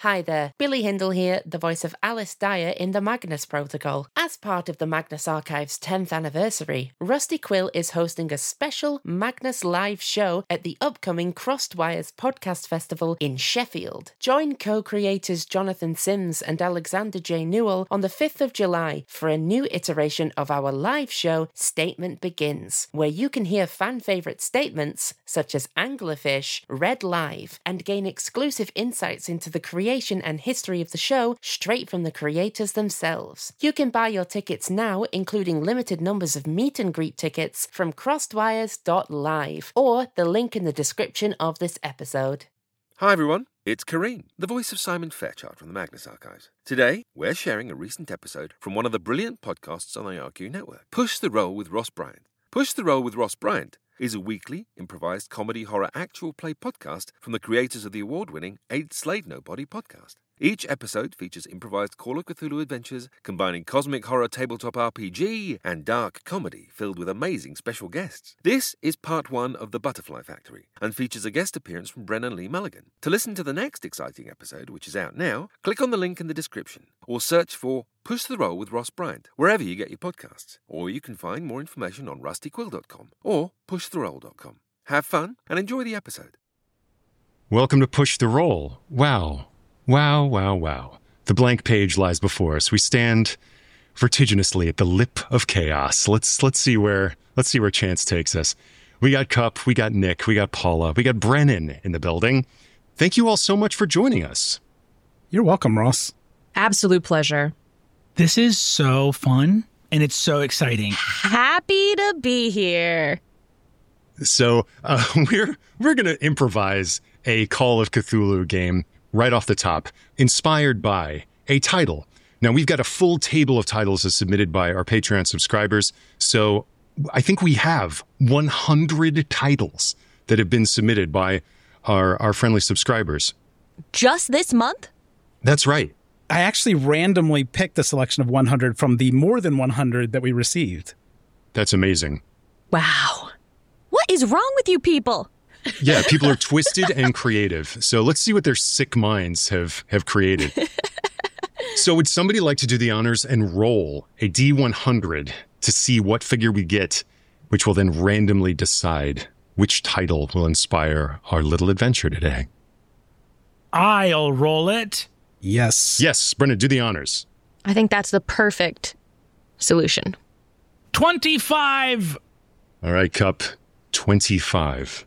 Hi there, Billy Hindle here, the voice of Alice Dyer in the Magnus Protocol. As part of the Magnus Archive's 10th anniversary, Rusty Quill is hosting a special Magnus live show at the upcoming Crossed Wires Podcast Festival in Sheffield. Join co-creators Jonathan Sims and Alexander J. Newell on the 5th of July for a new iteration of our live show, Statement Begins, where you can hear fan-favourite statements such as Anglerfish read live and gain exclusive insights into the creation and history of the show straight from the creators themselves. You can buy your tickets now, including limited numbers of meet and greet tickets from crossedwires.live or the link in the description of this episode. Hi everyone, it's Kareen, the voice of Simon Fairchild from the Magnus Archives. Today, we're sharing a recent episode from one of the brilliant podcasts on the RQ network, Push the Roll with Ross Bryant. Push the Roll with Ross Bryant is a weekly, improvised comedy horror actual play podcast from the creators of the award-winning Ain't Slayed Nobody podcast. Each episode features improvised Call of Cthulhu adventures, combining cosmic horror tabletop RPG and dark comedy filled with amazing special guests. This is part one of The Butterfly Factory and features a guest appearance from Brennan Lee Mulligan. To listen to the next exciting episode, which is out now, click on the link in the description or search for Push the Roll with Ross Bryant wherever you get your podcasts. Or you can find more information on rustyquill.com or pushtheroll.com. Have fun and enjoy the episode. Welcome to Push the Roll. Wow. Wow, wow, wow. The blank page lies before us. We stand vertiginously at the lip of chaos. Let's see where chance takes us. We got Cup, we got Nick, we got Paula, we got Brennan in the building. Thank you all so much for joining us. You're welcome, Ross. Absolute pleasure. This is so fun, and it's so exciting. Happy to be here. So we're going to improvise a Call of Cthulhu game right off the top, inspired by a title. Now, we've got a full table of titles as submitted by our Patreon subscribers, so I think we have 100 titles that have been submitted by our friendly subscribers. Just this month? That's right. I actually randomly picked a selection of 100 from the more than 100 that we received. That's amazing. Wow. What is wrong with you people? Yeah, people are twisted and creative. So let's see what their sick minds have created. So would somebody like to do the honors and roll a D100 to see what figure we get, which will then randomly decide which title will inspire our little adventure today? I'll roll it. Yes. Yes, Brennan, do the honors. I think that's the perfect solution. 25. All right, Cup, 25.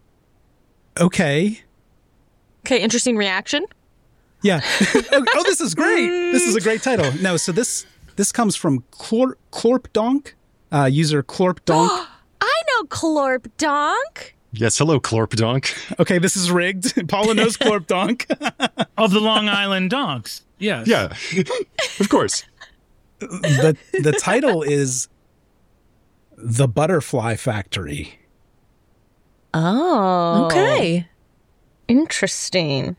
Okay, interesting reaction. Yeah. oh, this is great. This is a great title. No, so this comes from Clorpdonk, user Clorpdonk. I know Clorpdonk. Yes, hello, Clorpdonk. Okay, this is rigged. Paula knows Clorpdonk. Of the Long Island Donks. Yes. Yeah, of course. The title is The Butterfly Factory. Oh. Okay. Interesting.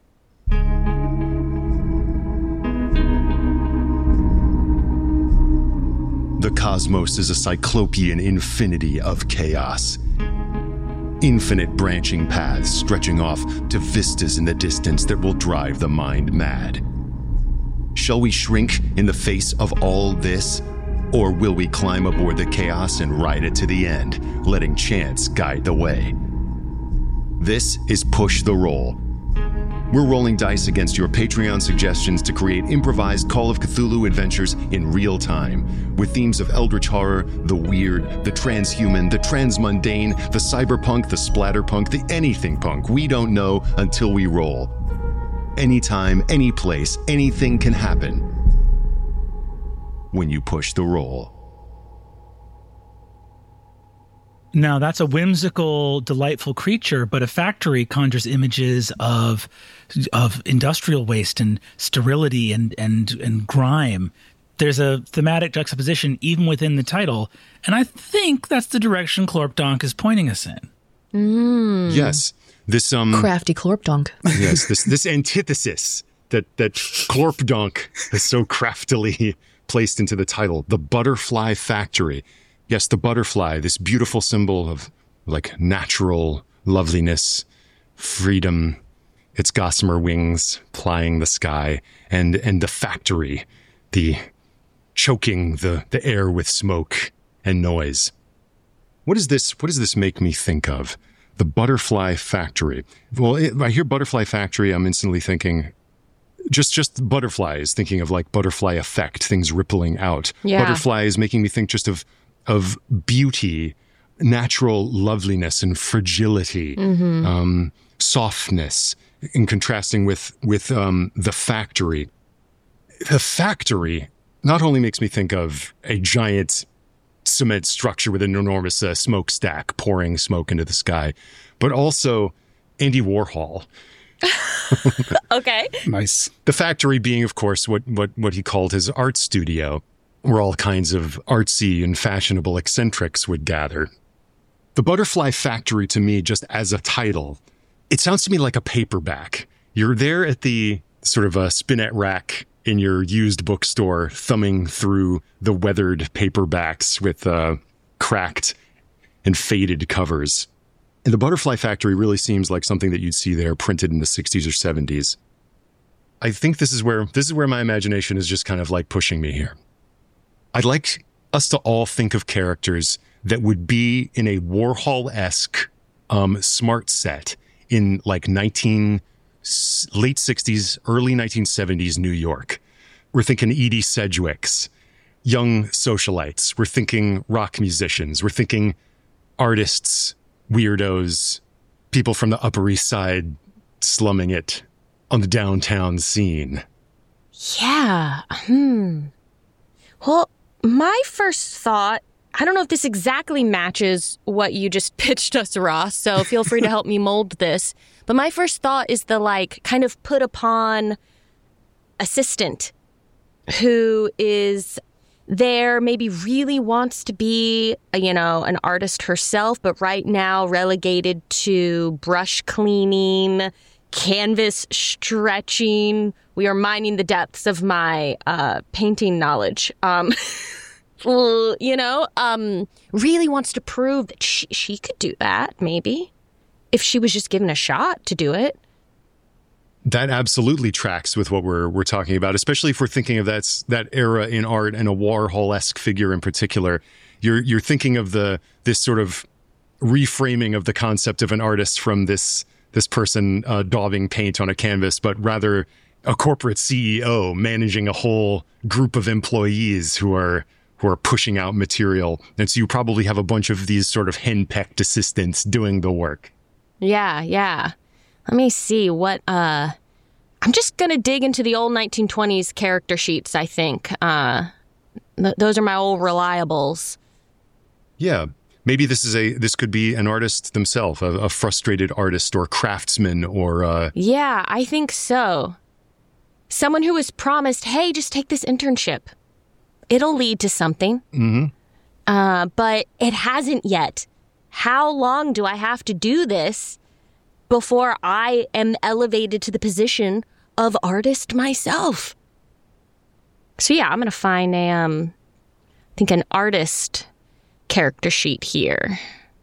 The cosmos is a cyclopean infinity of chaos. Infinite branching paths stretching off to vistas in the distance that will drive the mind mad. Shall we shrink in the face of all this? Or will we climb aboard the chaos and ride it to the end, letting chance guide the way? This is Push the Roll. We're rolling dice against your Patreon suggestions to create improvised Call of Cthulhu adventures in real time, with themes of eldritch horror, the weird, the transhuman, the transmundane, the cyberpunk, the splatterpunk, the anything punk. We don't know until we roll. Anytime, any place, anything can happen when you push the roll. Now, that's a whimsical, delightful creature, but a factory conjures images of industrial waste and sterility and grime. There's a thematic juxtaposition even within the title, and I think that's the direction Clorpdonk is pointing us in. Yes, this Crafty Clorpdonk. Yes, this antithesis that Clorpdonk has so craftily placed into the title, The Butterfly Factory. Yes, the butterfly, this beautiful symbol of like natural loveliness, freedom, its gossamer wings plying the sky, and the factory, the choking the air with smoke and noise. What does this make me think of? The Butterfly Factory. Well, I hear Butterfly Factory, I'm instantly thinking just butterflies, thinking of like butterfly effect, things rippling out. Yeah. Butterfly is making me think just of beauty, natural loveliness and fragility, softness, in contrasting with the factory. The factory not only makes me think of a giant cement structure with an enormous smokestack pouring smoke into the sky, but also Andy Warhol. Okay. Nice. The factory being, of course, what he called his art studio, where all kinds of artsy and fashionable eccentrics would gather. The Butterfly Factory, to me, just as a title, it sounds to me like a paperback. You're there at the sort of a spinet rack in your used bookstore, thumbing through the weathered paperbacks with cracked and faded covers. And the Butterfly Factory really seems like something that you'd see there printed in the 60s or 70s. I think this is where my imagination is just kind of like pushing me here. I'd like us to all think of characters that would be in a Warhol-esque smart set in like late 60s, early 1970s New York. We're thinking Edie Sedgwicks, young socialites. We're thinking rock musicians. We're thinking artists, weirdos, people from the Upper East Side slumming it on the downtown scene. Yeah. Well, my first thought, I don't know if this exactly matches what you just pitched us, Ross, so feel free to help me mold this. But my first thought is the like kind of put upon assistant who is there, maybe really wants to be, an artist herself, but right now relegated to brush cleaning, canvas stretching. We are mining the depths of my painting knowledge. Really wants to prove that she could do that, maybe, if she was just given a shot to do it. That absolutely tracks with what we're talking about, especially if we're thinking of that era in art and a Warhol-esque figure in particular. You're thinking of this sort of reframing of the concept of an artist from this person daubing paint on a canvas, but rather a corporate CEO managing a whole group of employees who are pushing out material. And so you probably have a bunch of these sort of henpecked assistants doing the work. Yeah. Let me see what, I'm just going to dig into the old 1920s character sheets, I think. Those are my old reliables. Yeah. Maybe this could be an artist themselves, a frustrated artist or craftsman or... Yeah, I think so. Someone who was promised, hey, just take this internship. It'll lead to something. Mm-hmm. But it hasn't yet. How long do I have to do this before I am elevated to the position of artist myself? So yeah, I'm going to find an artist character sheet here.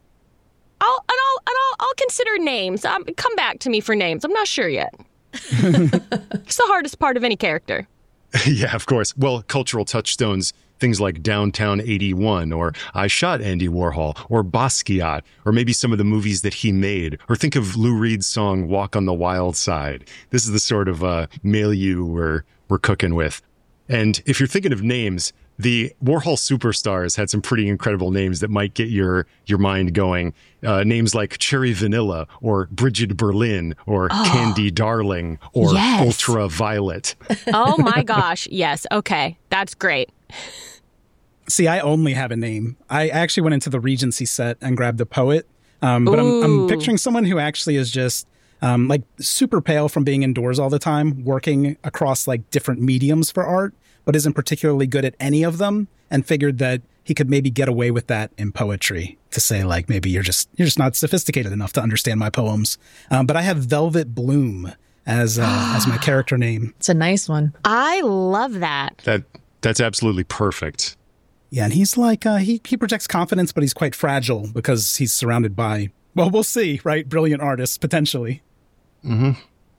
I'll consider names. Come back to me for names. I'm not sure yet. It's the hardest part of any character. Yeah, of course. Well, cultural touchstones, things like Downtown 81, or I Shot Andy Warhol, or Basquiat, or maybe some of the movies that he made, or think of Lou Reed's song Walk on the Wild Side. This is the sort of milieu we're cooking with. And if you're thinking of names, the Warhol superstars had some pretty incredible names that might get your mind going. Names like Cherry Vanilla, or Bridget Berlin, or Candy Darling, or Ultraviolet. Oh my gosh, yes. Okay, that's great. See, I only have a name. I actually went into the Regency set and grabbed a poet. But I'm picturing someone who actually is just super pale from being indoors all the time, working across like different mediums for art, but isn't particularly good at any of them, and figured that he could maybe get away with that in poetry, to say like, maybe you're just not sophisticated enough to understand my poems. But I have Velvet Bloom as my character name. It's a nice one. I love that. That's absolutely perfect. Yeah, and he's like, he projects confidence, but he's quite fragile because he's surrounded by, well, we'll see, right? Brilliant artists, potentially. Mm-hmm.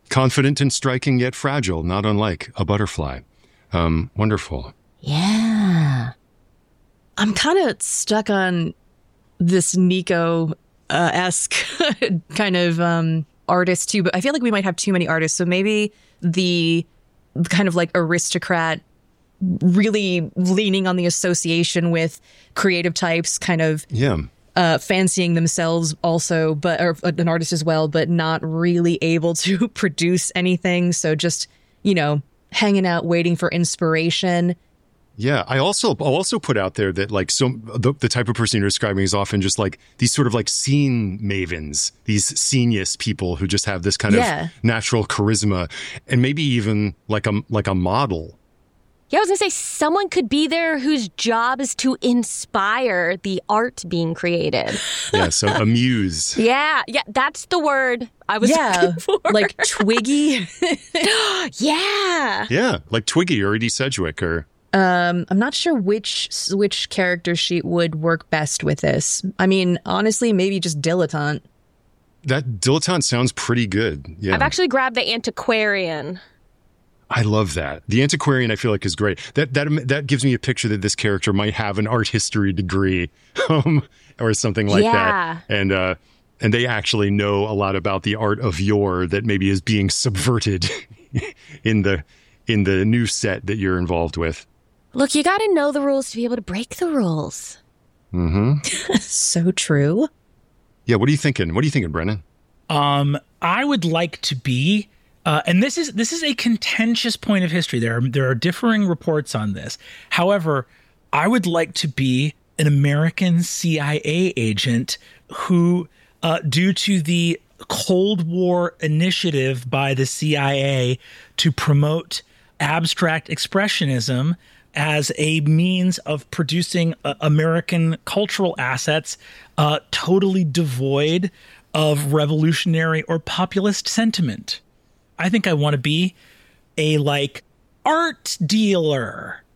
Confident and striking yet fragile, not unlike a butterfly. Wonderful. Yeah. I'm kind of stuck on this Nico-esque kind of artist too, but I feel like we might have too many artists. So maybe the kind of like aristocrat really leaning on the association with creative types, kind of fancying themselves also, or an artist as well, but not really able to produce anything. So just, hanging out, waiting for inspiration. Yeah, I'll also put out there that like the type of person you're describing is often just like these sort of like scene mavens, these scenius people who just have this kind of natural charisma, and maybe even like a model. Yeah, I was going to say someone could be there whose job is to inspire the art being created. Yeah, so a muse. Yeah, that's the word I was looking for. Like Twiggy. Yeah. Yeah, like Twiggy or Edie Sedgwick or... I'm not sure which character sheet would work best with this. I mean, honestly, maybe just Dilettante. That Dilettante sounds pretty good. Yeah. I've actually grabbed the Antiquarian. I love that. The Antiquarian, I feel like, is great. That gives me a picture that this character might have an art history degree or something like that. And they actually know a lot about the art of yore that maybe is being subverted in the new set that you're involved with. Look, you got to know the rules to be able to break the rules. Mm-hmm. So true. Yeah, what are you thinking? What are you thinking, Brennan? I would like to be, and this is a contentious point of history. There are differing reports on this. However, I would like to be an American CIA agent who, due to the Cold War initiative by the CIA to promote abstract expressionism as a means of producing American cultural assets totally devoid of revolutionary or populist sentiment. I think I want to be a, art dealer.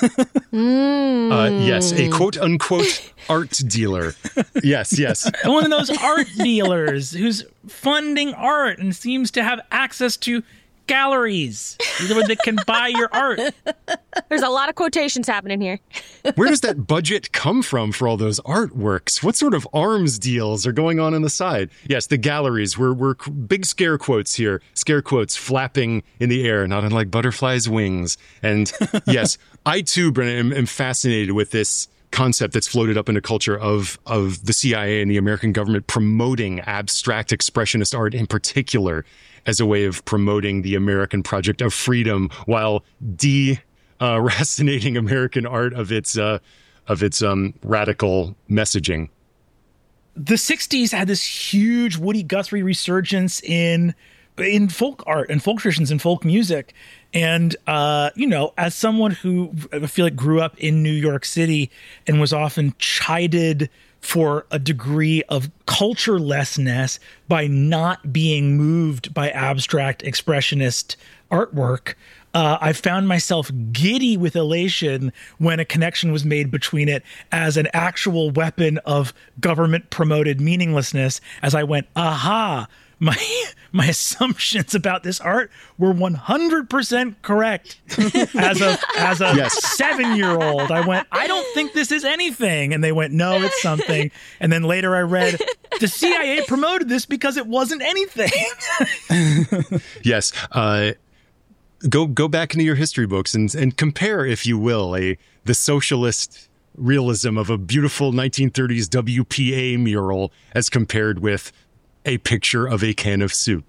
Yes, a quote-unquote art dealer. Yes. One of those art dealers who's funding art and seems to have access to galleries that can buy your art. There's a lot of quotations happening here. Where does that budget come from for all those artworks? What sort of arms deals are going on the side? Yes, the galleries. We're big scare quotes here. Scare quotes flapping in the air, not unlike butterflies' wings. And yes, I too, Brennan, am fascinated with this concept that's floated up into culture of the CIA and the American government promoting abstract expressionist art in particular as a way of promoting the American project of freedom while deracinating American art of its radical messaging. The 60s had this huge Woody Guthrie resurgence in folk art and folk traditions and folk music. And, as someone who I feel like grew up in New York City and was often chided for a degree of culturelessness by not being moved by abstract expressionist artwork, I found myself giddy with elation when a connection was made between it as an actual weapon of government-promoted meaninglessness, as I went, aha, my assumptions about this art were 100% correct. As a 7-year-old, I went, I don't think this is anything. And they went, no, it's something. And then later I read, the CIA promoted this because it wasn't anything. Yes. Go back into your history books and compare, if you will, the socialist realism of a beautiful 1930s WPA mural as compared with a picture of a can of soup.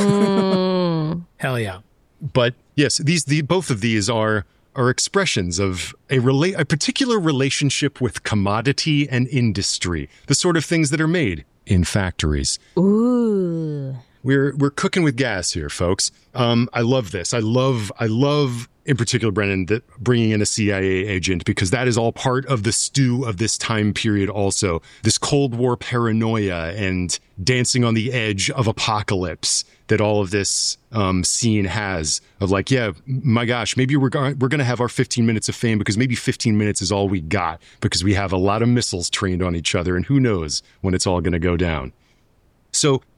Hell yeah. But yes, both of these are expressions of a particular relationship with commodity and industry, the sort of things that are made in factories. Ooh. We're cooking with gas here, folks. I love this. I love in particular, Brennan, that bringing in a CIA agent, because that is all part of the stew of this time period also. This Cold War paranoia and dancing on the edge of apocalypse that all of this scene has of like, yeah, my gosh, maybe we're going to have our 15 minutes of fame because maybe 15 minutes is all we got because we have a lot of missiles trained on each other and who knows when it's all going to go down. So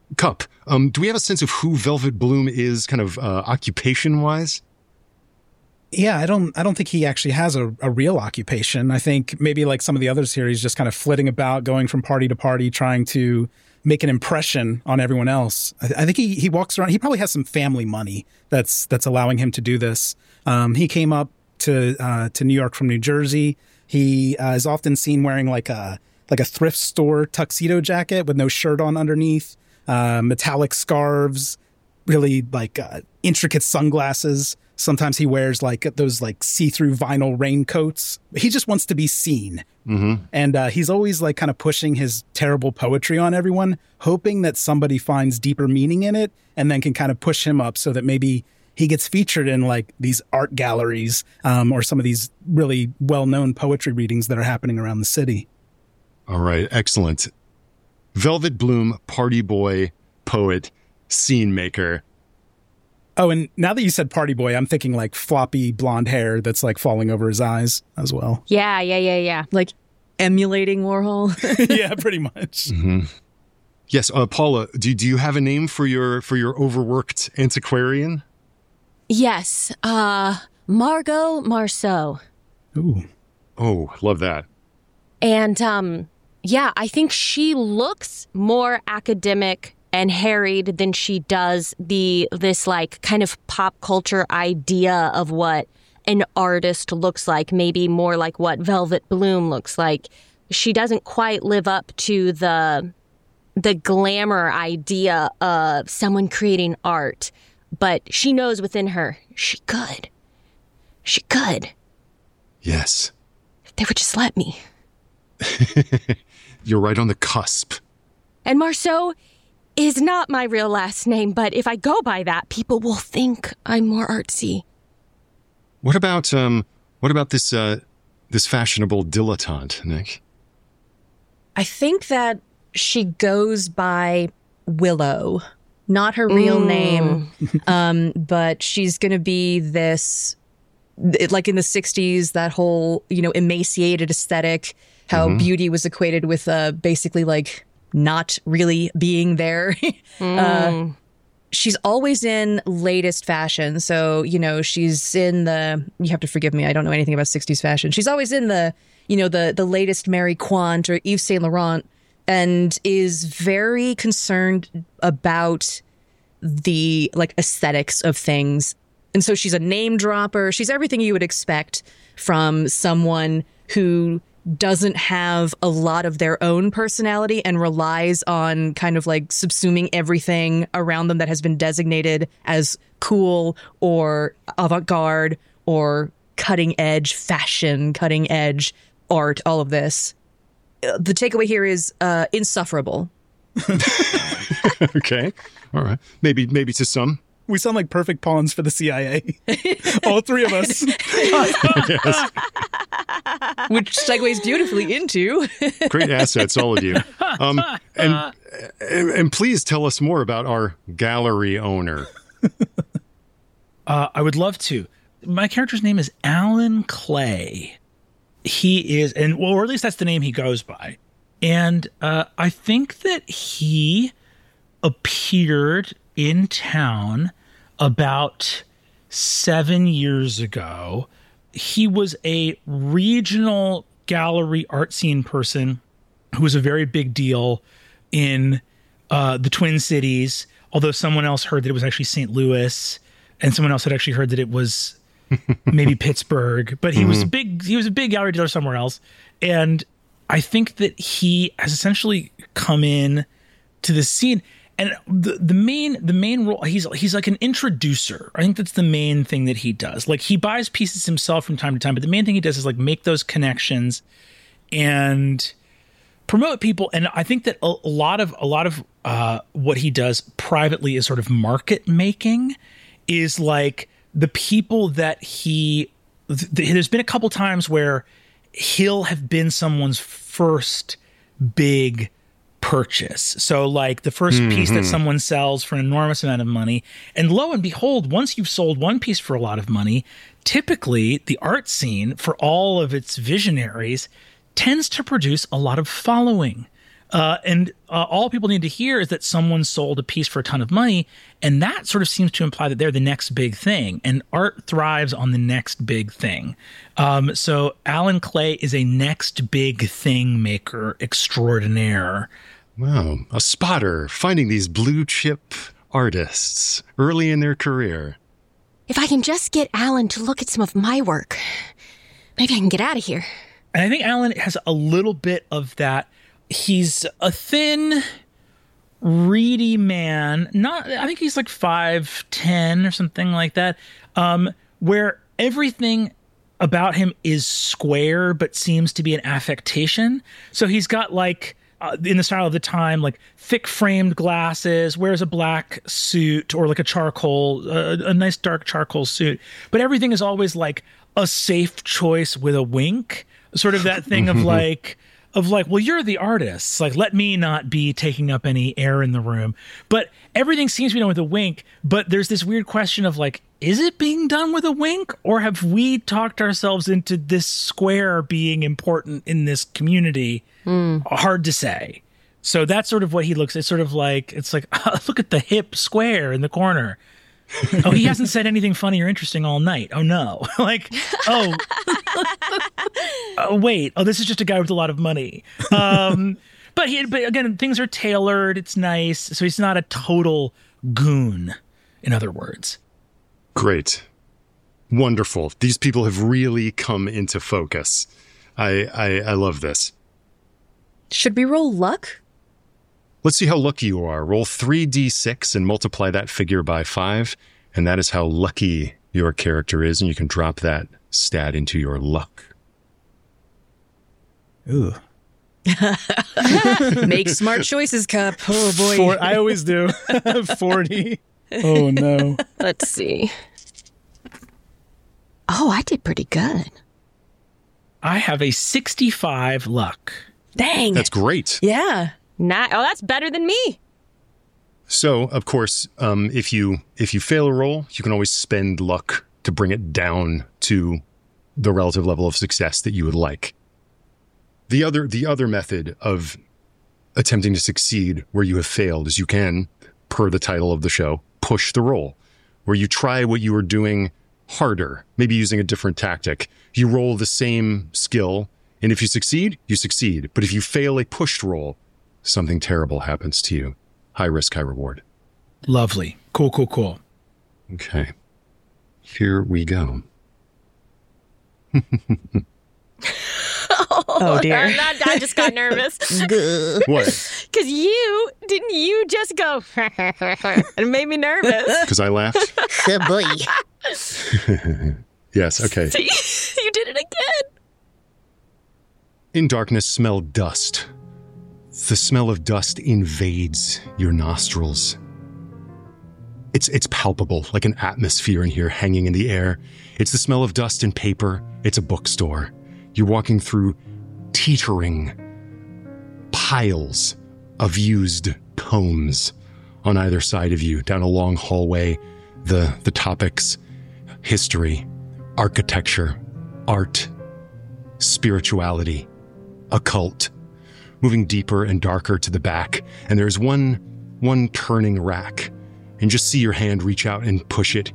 Cup, do we have a sense of who Velvet Bloom is kind of occupation-wise? Yeah, I don't think he actually has a real occupation. I think maybe like some of the others here, he's just kind of flitting about, going from party to party, trying to make an impression on everyone else. I think he walks around. He probably has some family money that's allowing him to do this. He came up to New York from New Jersey. He is often seen wearing like a thrift store tuxedo jacket with no shirt on underneath, metallic scarves, really like intricate sunglasses. Sometimes he wears like those like see-through vinyl raincoats. He just wants to be seen. Mm-hmm. And he's always like kind of pushing his terrible poetry on everyone, hoping that somebody finds deeper meaning in it and then can kind of push him up so that maybe he gets featured in like these art galleries or some of these really well-known poetry readings that are happening around the city. All right. Excellent. Velvet Bloom, party boy, poet, scene maker. Oh, and now that you said party boy, I'm thinking like floppy blonde hair that's like falling over his eyes as well. Yeah. Like emulating Warhol. Yeah, pretty much. Mm-hmm. Yes, Paula, do you have a name for your overworked antiquarian? Yes, Margot Marceau. Ooh. Oh, love that. And yeah, I think she looks more academic and harried than she does this like kind of pop culture idea of what an artist looks like, maybe more like what Velvet Bloom looks like. She doesn't quite live up to the glamour idea of someone creating art, but she knows within her she could. Yes. If they would just let me. You're right on the cusp. And Marceau is not my real last name, but if I go by that, people will think I'm more artsy. What about this fashionable dilettante, Nick? I think that she goes by Willow, not her real name, but she's going to be this, like in the 60s, that whole, emaciated aesthetic, how beauty was equated with basically like not really being there. She's always in latest fashion. So, she's in you have to forgive me, I don't know anything about 60s fashion. She's always in the latest Mary Quant or Yves Saint Laurent, and is very concerned about the like aesthetics of things. And so she's a name dropper. She's everything you would expect from someone who doesn't have a lot of their own personality and relies on kind of like subsuming everything around them that has been designated as cool or avant-garde or cutting edge fashion, cutting edge art, all of this. The takeaway here is insufferable. Okay. All right. Maybe to some. We sound like perfect pawns for the CIA. All three of us. Yes. Which segues beautifully into Great assets, all of you. And please tell us more about our gallery owner. I would love to. My character's name is Alan Clay. He is, or at least that's the name he goes by. And I think that he appeared in town about 7 years ago. He was a regional gallery art scene person who was a very big deal in the Twin Cities, although someone else heard that it was actually St. Louis, and someone else had actually heard that it was maybe Pittsburgh, but he was a big gallery dealer somewhere else. And I think that he has essentially come in to the scene. And the main role, he's like an introducer. I think that's the main thing that he does. Like, he buys pieces himself from time to time, but the main thing he does is like make those connections and promote people. And I think that a lot of what he does privately is sort of market making, is like the people that there's been a couple times where he'll have been someone's first big purchase. So like the first piece that someone sells for an enormous amount of money, and lo and behold, once you've sold one piece for a lot of money, typically the art scene, for all of its visionaries, tends to produce a lot of following. And all people need to hear is that someone sold a piece for a ton of money. And that sort of seems to imply that they're the next big thing. And art thrives on the next big thing. So Alan Clay is a next big thing maker extraordinaire. Wow. A spotter finding these blue chip artists early in their career. If I can just get Alan to look at some of my work, maybe I can get out of here. And I think Alan has a little bit of that. He's a thin, reedy man. I think he's like 5'10" or something like that, where everything about him is square but seems to be an affectation. So he's got like, in the style of the time, like thick framed glasses, wears a black suit or like a nice dark charcoal suit. But everything is always like a safe choice with a wink. Sort of that thing of like, well, you're the artist. Like, let me not be taking up any air in the room. But everything seems to be done with a wink. But there's this weird question of like, is it being done with a wink? Or have we talked ourselves into this square being important in this community? Hard to say. So that's sort of what he looks. It's sort of like, look at the hip square in the corner. Oh, he hasn't said anything funny or interesting all night. Oh, no. Oh, wait. Oh, this is just a guy with a lot of money. But again, things are tailored. It's nice. So he's not a total goon, in other words. Great. Wonderful. These people have really come into focus. I love this. Should we roll luck? Let's see how lucky you are. Roll 3d6 and multiply that figure by 5. And that is how lucky your character is. And you can drop that stat into your luck. Ooh. Make smart choices, Cup. Oh, boy. I always do. 40. Oh, no. Let's see. Oh, I did pretty good. I have a 65 luck. Dang. That's great. Yeah. Oh, that's better than me. So, of course, if you fail a roll, you can always spend luck to bring it down to the relative level of success that you would like. The other method of attempting to succeed where you have failed is you can, per the title of the show, push the roll, where you try what you were doing harder, maybe using a different tactic. You roll the same skill, and if you succeed, you succeed. But if you fail a pushed roll, something terrible happens to you. High risk, high reward. Lovely. Cool. Okay. Here we go. Oh, dear. I just got nervous. What? Because didn't you just go, it made me nervous. Because I laughed? Oh, boy. Yes, okay. See, you did it again. In darkness, smell dust. The smell of dust invades your nostrils. It's palpable, like an atmosphere in here hanging in the air. It's the smell of dust and paper. It's a bookstore. You're walking through teetering piles of used tomes on either side of you, down a long hallway. The topics: history, architecture, art, spirituality, occult, moving deeper and darker to the back. And there's one turning rack, and just see your hand reach out and push it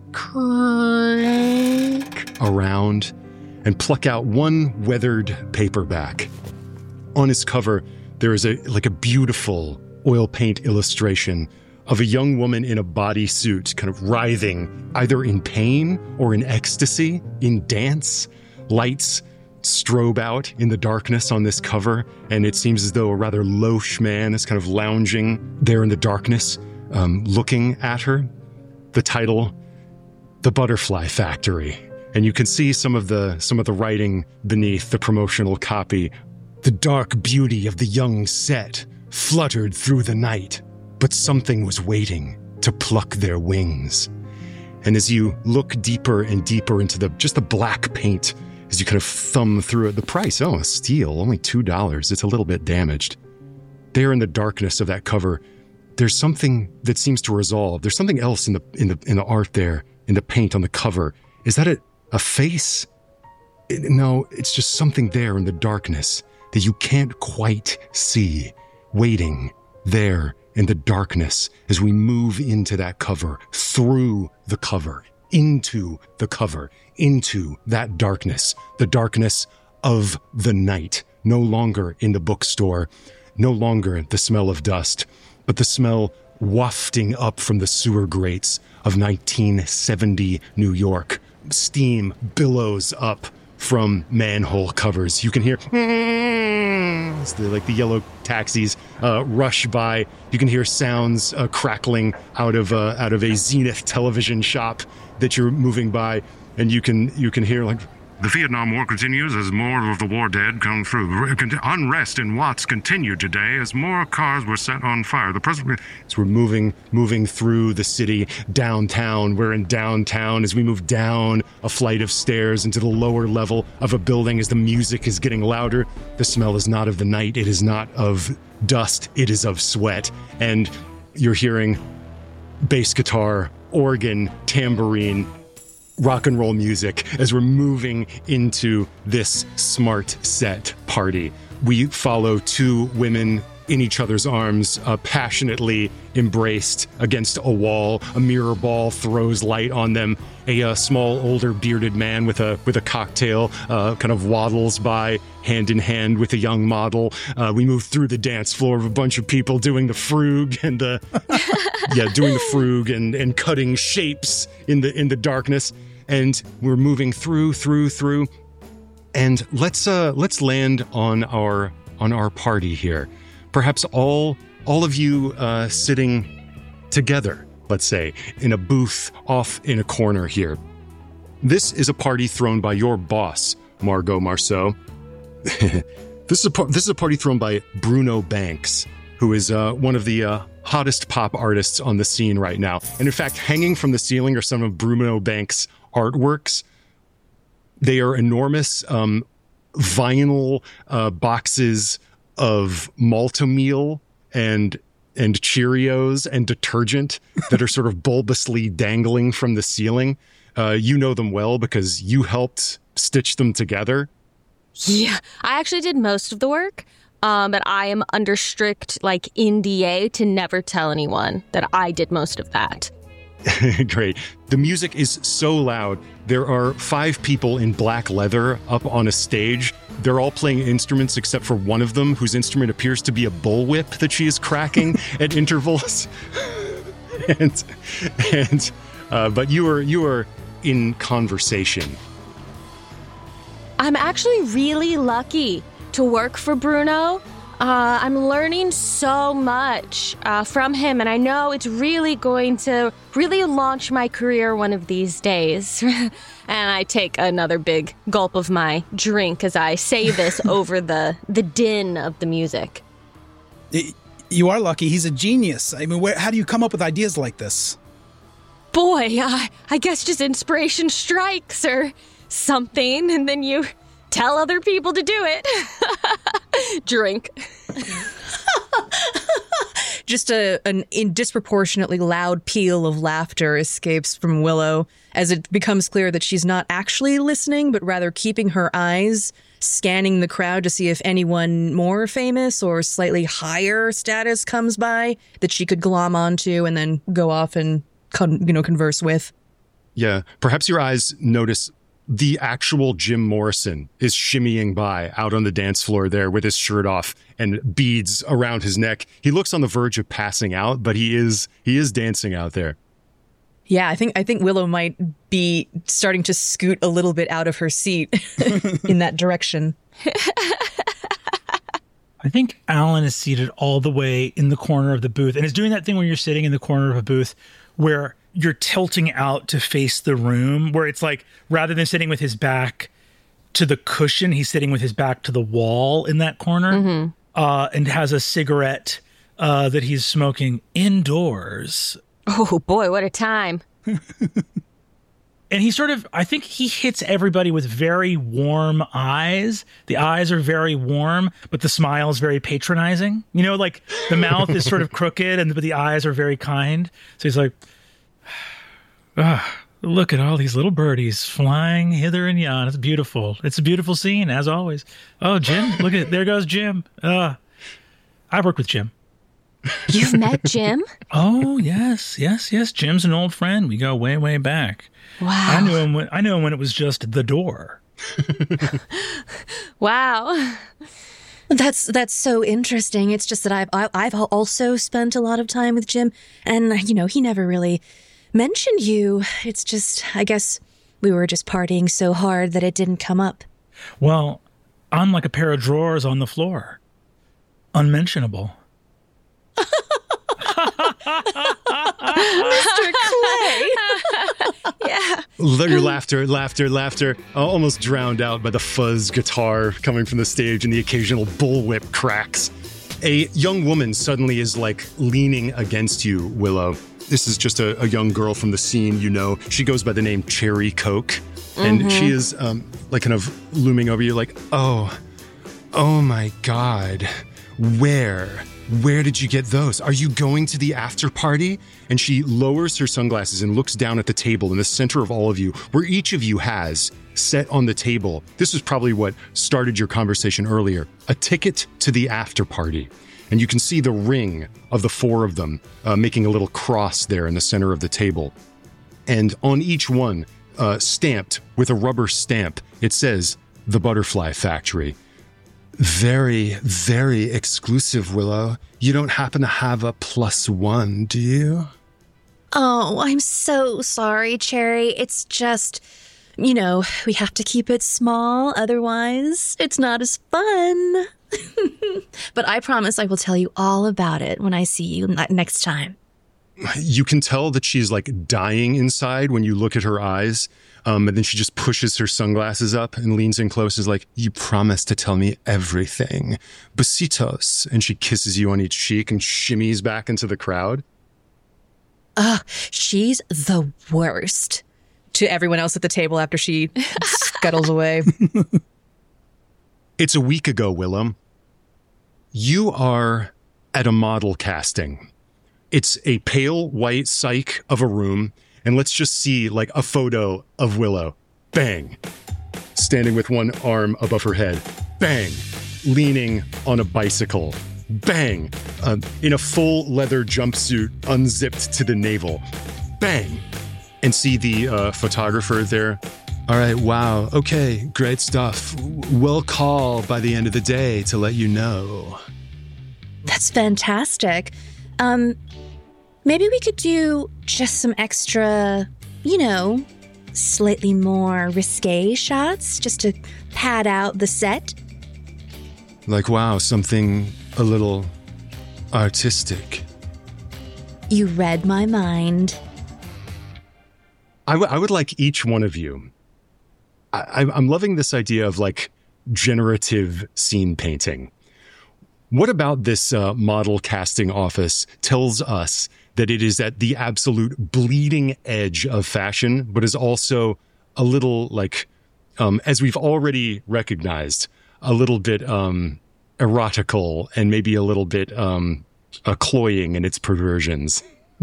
around and pluck out one weathered paperback. On its cover, there is a beautiful oil paint illustration of a young woman in a bodysuit, kind of writhing, either in pain or in ecstasy, in dance. Lights strobe out in the darkness on this cover, and it seems as though a rather louche man is kind of lounging there in the darkness, looking at her. The title, The Butterfly Factory. And you can see some of the writing beneath the promotional copy. The dark beauty of the young set fluttered through the night, but something was waiting to pluck their wings. And as you look deeper and deeper into the black paint, as you kind of thumb through it, the price, a steal, only $2. It's a little bit damaged. There in the darkness of that cover, there's something that seems to resolve. There's something else in the art there, in the paint on the cover. Is that a face? No, it's just something there in the darkness that you can't quite see. waiting there in the darkness as we move into that cover, through the cover, into the cover, into that darkness, the darkness of the night, no longer in the bookstore, no longer the smell of dust, but the smell wafting up from the sewer grates of 1970 New York. Steam billows up from manhole covers. You can hear the yellow taxis rush by. You can hear sounds crackling out of a Zenith television shop that you're moving by, and you can hear like, the Vietnam War continues as more of the war dead come through. Unrest in Watts continued today as more cars were set on fire. The president. As we're moving through the city, downtown. We're in downtown as we move down a flight of stairs into the lower level of a building as the music is getting louder. The smell is not of the night. It is not of dust. It is of sweat. And you're hearing bass guitar, organ, tambourine, rock and roll music as we're moving into this smart set party. We follow two women in each other's arms, passionately embraced against a wall. A mirror ball throws light on them. A small, older, bearded man with a cocktail kind of waddles by, hand in hand with a young model. We move through the dance floor of a bunch of people doing the frug and and cutting shapes in the darkness. And we're moving through, and let's land on our party here. Perhaps all of you sitting together, let's say, in a booth off in a corner here. This is a party thrown by your boss, Margot Marceau. This is a party thrown by Bruno Banks, who is one of the hottest pop artists on the scene right now. And in fact, hanging from the ceiling are some of Bruno Banks' artworks. They are enormous vinyl boxes of Malt-O-Meal and Cheerios and detergent that are sort of bulbously dangling from the ceiling. You know them well because you helped stitch them together. Yeah, I actually did most of the work, but I am under strict NDA to never tell anyone that I did most of that. Great. The music is so loud. There are 5 people in black leather up on a stage. They're all playing instruments except for one of them, whose instrument appears to be a bullwhip that she is cracking at intervals. But you are in conversation. I'm actually really lucky to work for Bruno. I'm learning so much from him, and I know it's really going to launch my career one of these days. And I take another big gulp of my drink as I say this over the din of the music. You are lucky. He's a genius. I mean, how do you come up with ideas like this? Boy, I guess just inspiration strikes or something, and then you tell other people to do it. Drink. Just an disproportionately loud peal of laughter escapes from Willow as it becomes clear that she's not actually listening, but rather keeping her eyes scanning the crowd to see if anyone more famous or slightly higher status comes by that she could glom onto and then go off and converse with. Yeah, perhaps your eyes notice the actual Jim Morrison is shimmying by out on the dance floor there with his shirt off and beads around his neck. He looks on the verge of passing out, but he is dancing out there. Yeah, I think Willow might be starting to scoot a little bit out of her seat in that direction. I think Alan is seated all the way in the corner of the booth and is doing that thing where you're sitting in the corner of a booth where you're tilting out to face the room, where it's like, rather than sitting with his back to the cushion, he's sitting with his back to the wall in that corner, and has a cigarette that he's smoking indoors. Oh boy, what a time. And he I think he hits everybody with very warm eyes. The eyes are very warm, but the smile is very patronizing. You know, like the mouth is sort of crooked, but the eyes are very kind. So he's like, look at all these little birdies flying hither and yon. It's beautiful. It's a beautiful scene, as always. Oh, Jim, look at there goes Jim. I I've worked with Jim. You've met Jim? Oh, yes. Jim's an old friend. We go way, way back. Wow. I knew him when it was just the door. Wow. That's so interesting. It's just that I've also spent a lot of time with Jim, and he never really mentioned you. It's just, I guess we were just partying so hard that it didn't come up. Well, I'm like a pair of drawers on the floor. Unmentionable. Mr. Clay. Yeah. Your laughter, almost drowned out by the fuzz guitar coming from the stage and the occasional bullwhip cracks. A young woman suddenly is like leaning against you, Willow. This is just a young girl from the scene, She goes by the name Cherry Coke. And she is like kind of looming over you like, oh my God, Where did you get those? Are you going to the after party? And she lowers her sunglasses and looks down at the table in the center of all of you, where each of you has set on the table. This is probably what started your conversation earlier. A ticket to the after party. And you can see the ring of the four of them making a little cross there in the center of the table. And on each one, stamped with a rubber stamp, it says, The Butterfly Factory. Very, very exclusive, Willow. You don't happen to have a +1, do you? Oh, I'm so sorry, Cherry. It's just, we have to keep it small. Otherwise, it's not as fun. But I promise I will tell you all about it when I see you next time. You can tell that she's like dying inside when you look at her eyes. And then she just pushes her sunglasses up and leans in close. Is like, you promised to tell me everything. Besitos. And she kisses you on each cheek and shimmies back into the crowd. She's the worst. To everyone else at the table after she scuttles away. It's a week ago, Willem. You are at a model casting. It's a pale white psych of a room. And let's just see like a photo of Willow. Bang. Standing with one arm above her head. Bang. Leaning on a bicycle. Bang. In a full leather jumpsuit unzipped to the navel. Bang. And see the photographer there. All right, wow. Okay, great stuff. We'll call by the end of the day to let you know. That's fantastic. Maybe we could do just some extra, slightly more risque shots just to pad out the set. Like, wow, something a little artistic. You read my mind. I would like each one of you. I'm loving this idea of like generative scene painting. What about this model casting office tells us that it is at the absolute bleeding edge of fashion, but is also a little like, as we've already recognized, a little bit erotical and maybe a little bit cloying in its perversions?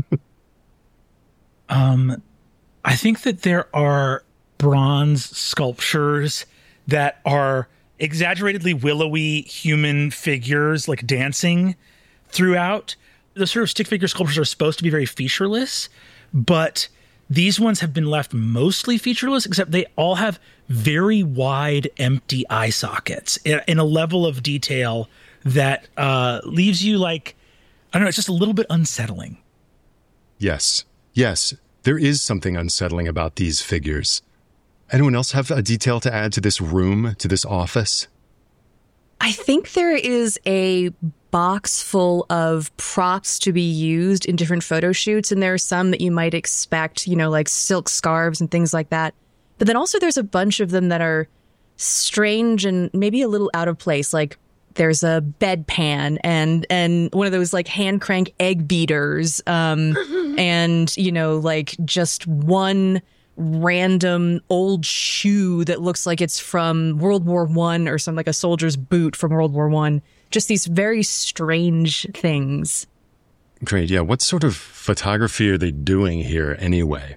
I think that there are bronze sculptures that are exaggeratedly willowy human figures like dancing throughout. The sort of stick figure sculptures are supposed to be very featureless, but these ones have been left mostly featureless, except they all have very wide, empty eye sockets in a level of detail that leaves you like, I don't know, it's just a little bit unsettling. Yes. There is something unsettling about these figures. Anyone else have a detail to add to this room, to this office? I think there is a box full of props to be used in different photo shoots, and there are some that you might expect, like silk scarves and things like that. But then also there's a bunch of them that are strange and maybe a little out of place, like there's a bedpan and one of those like hand crank egg beaters, and like just one random old shoe that looks like it's from World War I or some like a soldier's boot from World War I. Just these very strange things. Great. Yeah. What sort of photography are they doing here anyway?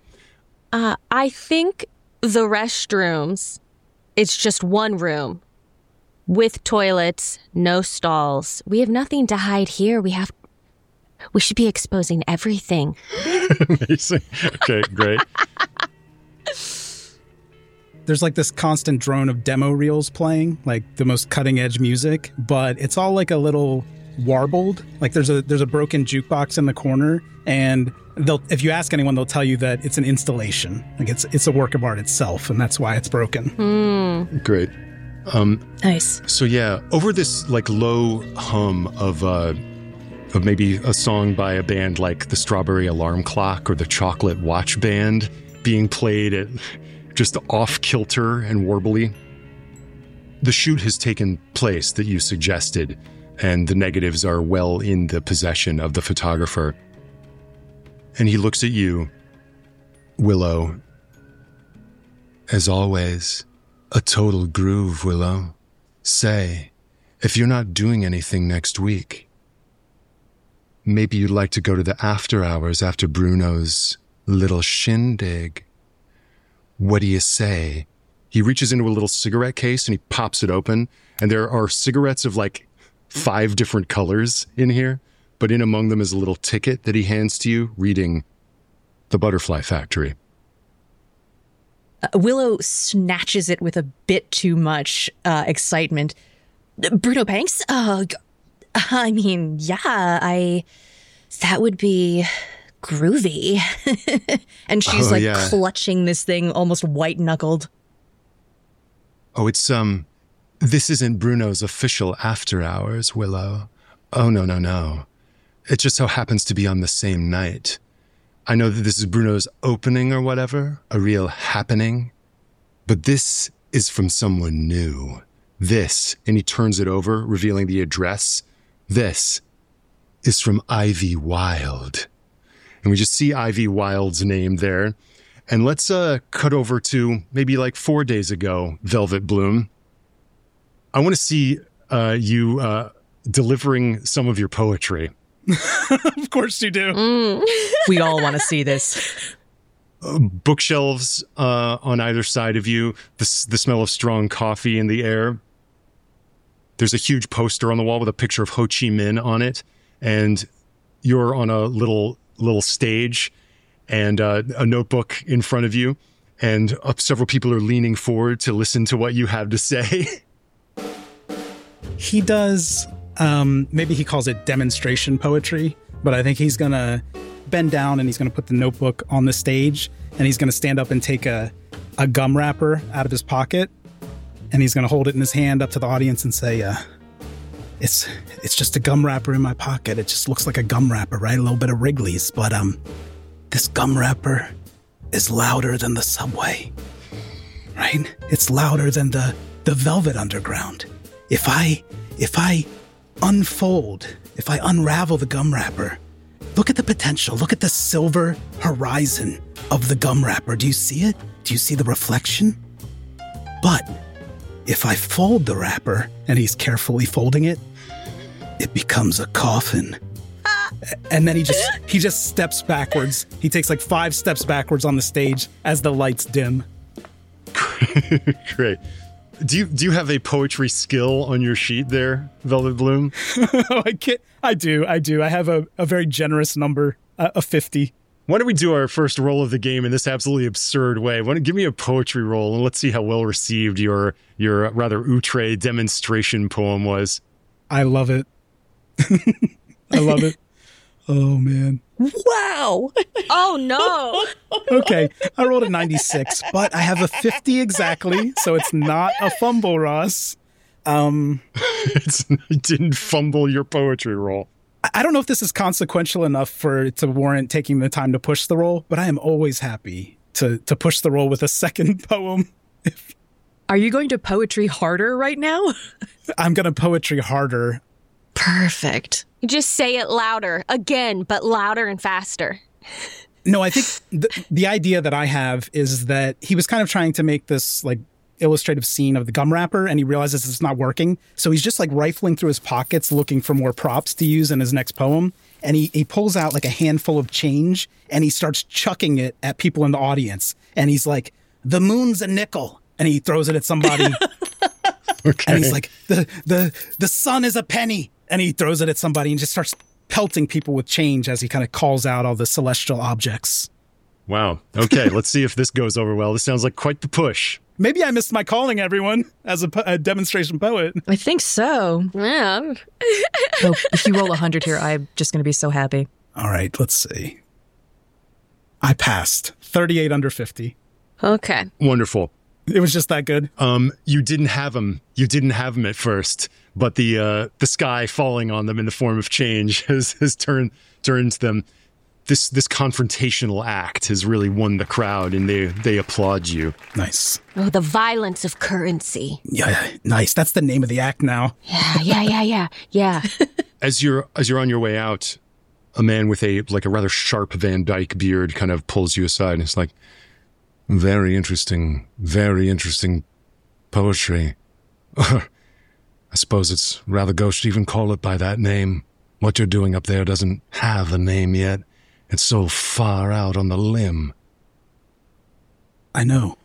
I think the restrooms, it's just one room. with toilets, no stalls. We have nothing to hide here. We should be exposing everything. Amazing. Okay, great. There's like this constant drone of demo reels playing, like the most cutting edge music, but it's all like a little warbled. Like there's a broken jukebox in the corner, and if you ask anyone, they'll tell you that it's an installation. Like it's a work of art itself, and that's why it's broken. Great. Nice. So yeah, over this like low hum of maybe a song by a band like the Strawberry Alarm Clock or the Chocolate Watch Band being played at just off-kilter and warbly, the shoot has taken place that you suggested, and the negatives are well in the possession of the photographer. And he looks at you, Willow. As always, a total groove, Willow. Say, if you're not doing anything next week, maybe you'd like to go to the after hours after Bruno's little shindig. What do you say? He reaches into a little cigarette case and he pops it open, and there are cigarettes of like 5 different colors in here, but in among them is a little ticket that he hands to you reading The Butterfly Factory. Willow snatches it with a bit too much excitement. Bruno Banks? I mean, yeah, that would be groovy. And she's clutching this thing almost white-knuckled. Oh, it's, this isn't Bruno's official after hours, Willow. Oh, no. It just so happens to be on the same night. I know that this is Bruno's opening or whatever, a real happening, but this is from someone new. This, and he turns it over, revealing the address. This is from Ivy Wild. And we just see Ivy Wild's name there. And let's cut over to maybe like 4 days ago, Velvet Bloom. I want to see you delivering some of your poetry. Of course you do. We all want to see this. Bookshelves on either side of you, the smell of strong coffee in the air. There's a huge poster on the wall with a picture of Ho Chi Minh on it, and you're on a little stage and a notebook in front of you, and several people are leaning forward to listen to what you have to say. He does, maybe he calls it demonstration poetry, but I think he's going to bend down and he's going to put the notebook on the stage, and he's going to stand up and take a gum wrapper out of his pocket, and he's going to hold it in his hand up to the audience and say, it's just a gum wrapper in my pocket. It just looks like a gum wrapper, right? A little bit of Wrigley's, but this gum wrapper is louder than the subway, right? It's louder than the Velvet Underground. If I unravel the gum wrapper, look at the potential. Look at the silver horizon of the gum wrapper. Do you see it? Do you see the reflection? But if I fold the wrapper, and he's carefully folding it, it becomes a coffin. And then he just steps backwards. He takes like 5 steps backwards on the stage as the lights dim. Great. Do you have a poetry skill on your sheet there, Velvet Bloom? I do. I have a very generous number, a 50. Why don't we do our first roll of the game in this absolutely absurd way? Give me a poetry roll, and let's see how well received your rather outre demonstration poem was. I love it. I love it. Oh, man. Wow. Oh, no. Okay, I rolled a 96, but I have a 50 exactly, so it's not a fumble, Ross. You didn't fumble your poetry roll. I don't know if this is consequential enough for it to warrant taking the time to push the roll, but I am always happy to push the roll with a second poem. Are you going to poetry harder right now? I'm going to poetry harder. Perfect. You just say it louder, again, but louder and faster. No, I think the idea that I have is that he was kind of trying to make this like illustrative scene of the gum wrapper, and he realizes it's not working. So he's just like rifling through his pockets looking for more props to use in his next poem. And he pulls out like a handful of change, and he starts chucking it at people in the audience. And he's like, "The moon's a nickel." And he throws it at somebody. Okay. And he's like, the sun is a penny. And he throws it at somebody and just starts pelting people with change as he kind of calls out all the celestial objects. Wow. Okay, let's see if this goes over well. This sounds like quite the push. Maybe I missed my calling, everyone, as a demonstration poet. I think so. Yeah. Oh, if you roll 100 here, I'm just going to be so happy. All right, let's see. I passed 38 under 50. Okay. Wonderful. It was just that good. You didn't have him. You didn't have him at first, but the sky falling on them in the form of change has turned them. This confrontational act has really won the crowd, and they applaud you. Nice. Oh, the violence of currency. Yeah, nice. That's the name of the act now. Yeah. As you're on your way out, a man with a rather sharp Van Dyke beard kind of pulls you aside and is like, very interesting poetry. I suppose it's rather gauche to even call it by that name. What you're doing up there doesn't have a name yet. It's so far out on the limb. I know.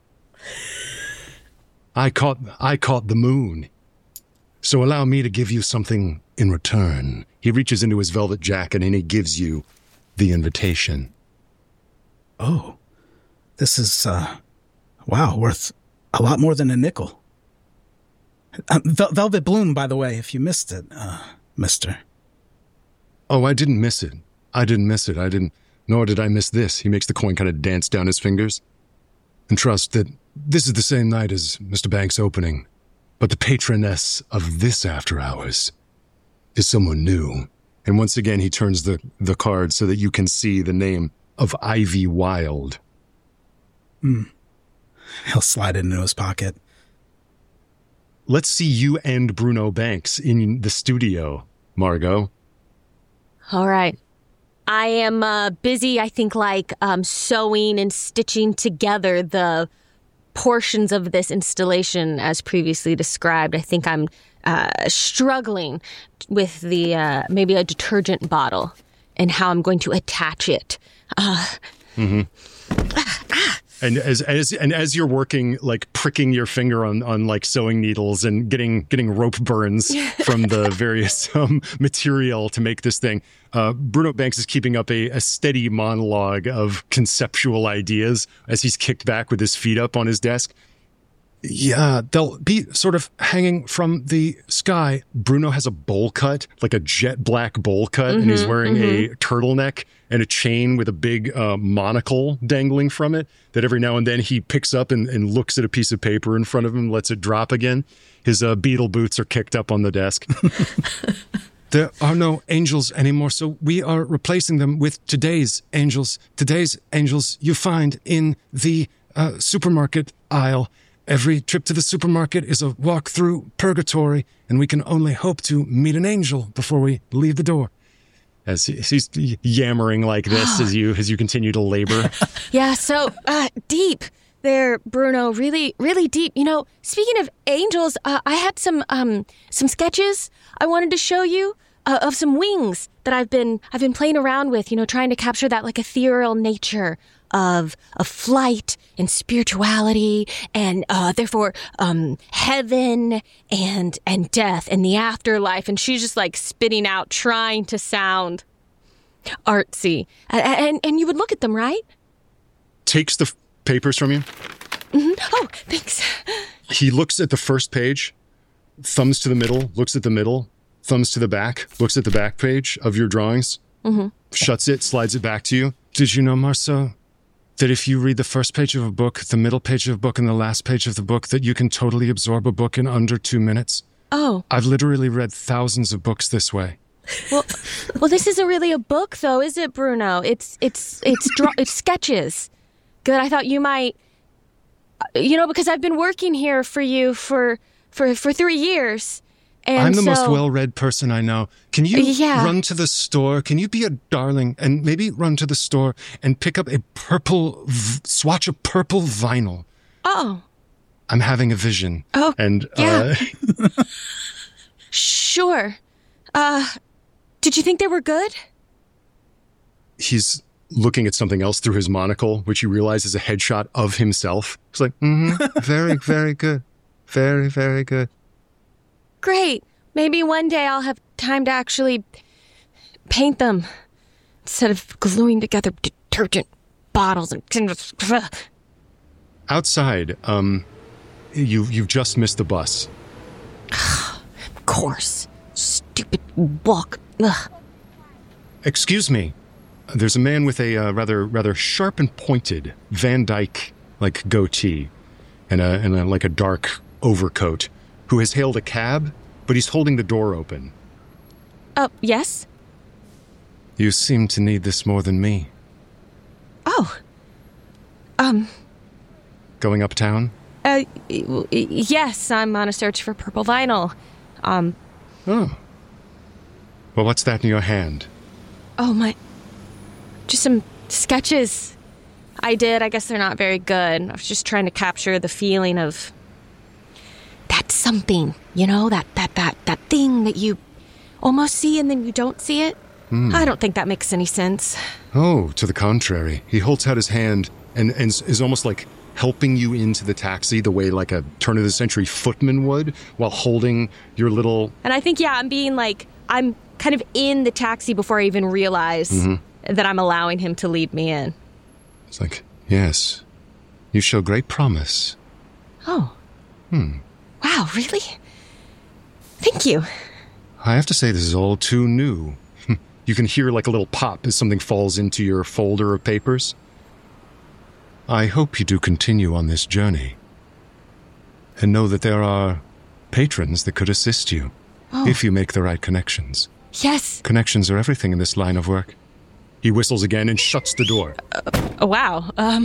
I caught the moon. So allow me to give you something in return. He reaches into his velvet jacket and he gives you the invitation. Oh, this is, worth a lot more than a nickel. Velvet Bloom, by the way, if you missed it, mister. Oh, I didn't miss it. Nor did I miss this. He makes the coin kind of dance down his fingers. And trust that this is the same night as Mr. Banks' opening. But the patroness of this after hours is someone new. And once again, he turns the card so that you can see the name of Ivy Wild. He'll slide it into his pocket. Let's see you and Bruno Banks in the studio, Margot. All right. I am busy, I think, sewing and stitching together the portions of this installation as previously described. I think I'm struggling with the maybe a detergent bottle and how I'm going to attach it. And as you're working, like pricking your finger on like sewing needles and getting rope burns from the various material to make this thing, Bruno Banks is keeping up a steady monologue of conceptual ideas as he's kicked back with his feet up on his desk. Yeah, they'll be sort of hanging from the sky. Bruno has a bowl cut, like a jet black bowl cut, and he's wearing a turtleneck and a chain with a big monocle dangling from it that every now and then he picks up and looks at a piece of paper in front of him, lets it drop again. His beetle boots are kicked up on the desk. There are no angels anymore, so we are replacing them with today's angels. Today's angels you find in the supermarket aisle. Every trip to the supermarket is a walk through purgatory, and we can only hope to meet an angel before we leave the door. As he's yammering like this as you continue to labor. Yeah, so deep there, Bruno. Really, really deep. You know, speaking of angels, I had some sketches I wanted to show you of some wings that I've been playing around with. You know, trying to capture that like ethereal nature of flight and spirituality and therefore heaven and death and the afterlife. And she's just like spitting out, trying to sound artsy. And you would look at them, right? Takes the papers from you. Mm-hmm. Oh, thanks. He looks at the first page, thumbs to the middle, looks at the middle, thumbs to the back, looks at the back page of your drawings, shuts it, slides it back to you. Did you know, Marceau, that if you read the first page of a book, the middle page of a book, and the last page of the book, that you can totally absorb a book in under 2 minutes? Oh. I've literally read thousands of books this way. Well, this isn't really a book, though, is it, Bruno? It's sketches. Good. I thought you might, because I've been working here for you for 3 years. And I'm the most well-read person I know. Can you run to the store? Can you be a darling and maybe run to the store and pick up a swatch of purple vinyl? Oh. I'm having a vision. Oh, and yeah. Sure. Did you think they were good? He's looking at something else through his monocle, which you realize is a headshot of himself. He's like, very, very good. Very, very good. Great. Maybe one day I'll have time to actually paint them instead of gluing together detergent bottles and... Outside, you've just missed the bus. Of course. Stupid walk. Ugh. Excuse me. There's a man with a rather sharp and pointed Van Dyke like goatee and a dark overcoat who has hailed a cab, but he's holding the door open. Yes? You seem to need this more than me. Oh. Going uptown? Yes, I'm on a search for purple vinyl. Oh. Well, what's that in your hand? Oh, just some sketches I did. I guess they're not very good. I was just trying to capture the feeling of that something, that thing that you almost see and then you don't see it. I don't think that makes any sense. Oh, to the contrary. He holds out his hand and is almost like helping you into the taxi the way like a turn-of-the-century footman would while holding your little... And I think, I'm kind of in the taxi before I even realize that I'm allowing him to lead me in. It's like, yes, you show great promise. Oh. Wow, really? Thank you. I have to say this is all too new. You can hear like a little pop as something falls into your folder of papers. I hope you do continue on this journey. And know that there are patrons that could assist you if you make the right connections. Yes. Connections are everything in this line of work. He whistles again and shuts the door. Wow.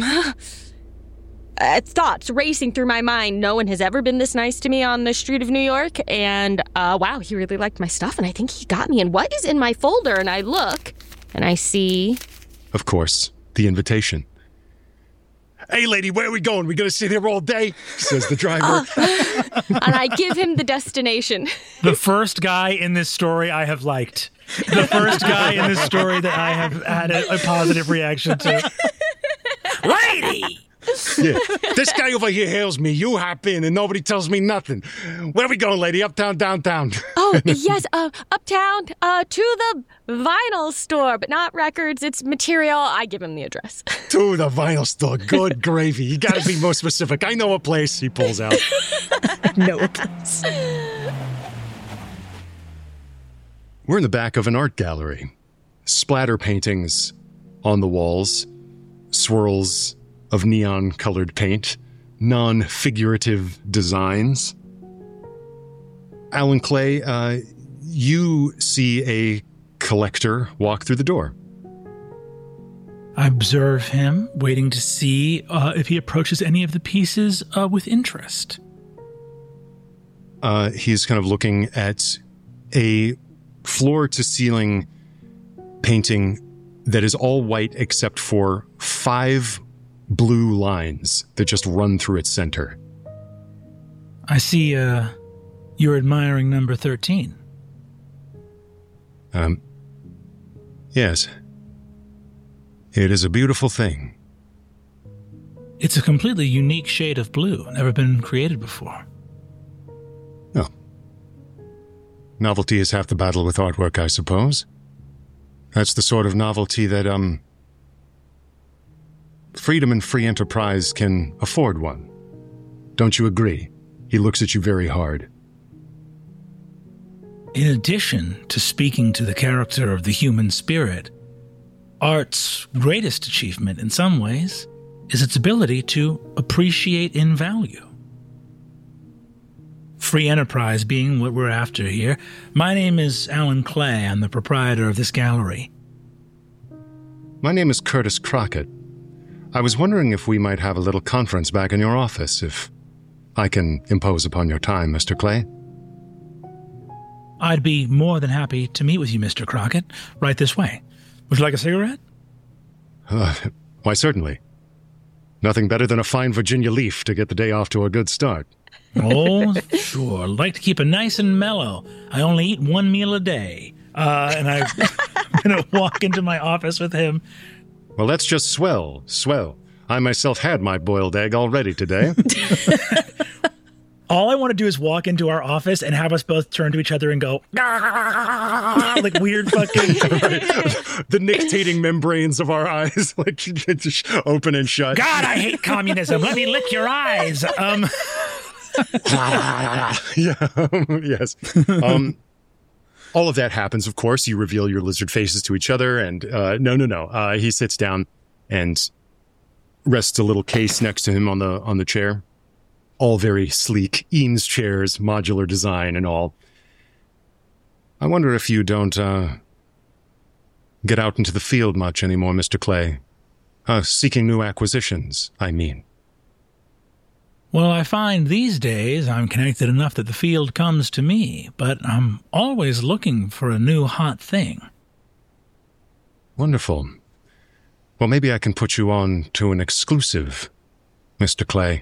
Thoughts racing through my mind. No one has ever been this nice to me on the street of New York. And, wow, he really liked my stuff. And I think he got me. And what is in my folder? And I look and I see... Of course, the invitation. Hey, lady, where are we going? We going to sit here all day? Says the driver. And I give him the destination. The first guy in this story I have liked. The first guy in this story that I have had a positive reaction to. Lady! Yeah. This guy over here hails me. You hop in and nobody tells me nothing. Where are we going, lady? Uptown, downtown? Oh, yes. Uptown, to the vinyl store, but not records. It's material. I give him the address. To the vinyl store. Good gravy. You got to be more specific. I know a place. He pulls out. No place. We're in the back of an art gallery. Splatter paintings on the walls. Swirls of neon-colored paint, non-figurative designs. Alan Clay, you see a collector walk through the door. I observe him, waiting to see if he approaches any of the pieces with interest. He's kind of looking at a floor-to-ceiling painting that is all white except for 5 blue lines that just run through its center. I see you're admiring number 13. Yes. It is a beautiful thing. It's a completely unique shade of blue, never been created before. Oh. Novelty is half the battle with artwork, I suppose. That's the sort of novelty that, freedom and free enterprise can afford one. Don't you agree? He looks at you very hard. In addition to speaking to the character of the human spirit, art's greatest achievement in some ways is its ability to appreciate in value. Free enterprise being what we're after here. My name is Alan Clay. I'm the proprietor of this gallery. My name is Curtis Crockett. I was wondering if we might have a little conference back in your office, if I can impose upon your time, Mr. Clay. I'd be more than happy to meet with you, Mr. Crockett. Right this way. Would you like a cigarette? Why, certainly. Nothing better than a fine Virginia leaf to get the day off to a good start. Oh, sure. Like to keep it nice and mellow. I only eat 1 meal a day. And I'm going to walk into my office with him. Well, that's just swell. I myself had my boiled egg already today. All I want to do is walk into our office and have us both turn to each other and go, like weird fucking... The nictating membranes of our eyes, like, open and shut. God, I hate communism. Let me lick your eyes. Yes. All of that happens, of course. You reveal your lizard faces to each other, and no. He sits down and rests a little case next to him on the chair. All very sleek, Eames chairs, modular design and all. I wonder if you don't get out into the field much anymore, Mr. Clay. Seeking new acquisitions, I mean. Well, I find these days I'm connected enough that the field comes to me, but I'm always looking for a new hot thing. Wonderful. Well, maybe I can put you on to an exclusive, Mr. Clay.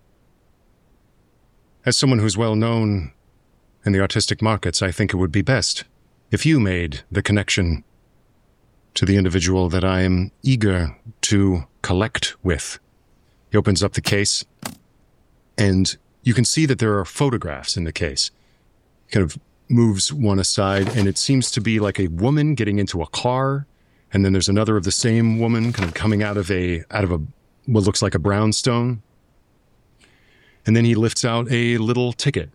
As someone who's well known in the artistic markets, I think it would be best if you made the connection to the individual that I am eager to collect with. He opens up the case, and you can see that there are photographs in the case. He kind of moves one aside, and it seems to be like a woman getting into a car, and then there's another of the same woman kind of coming out of a what looks like a brownstone. And then he lifts out a little ticket.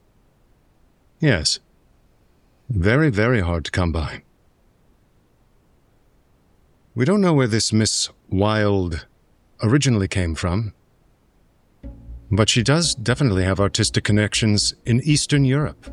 Yes. Very, very hard to come by. We don't know where this Miss Wilde originally came from, but she does definitely have artistic connections in Eastern Europe.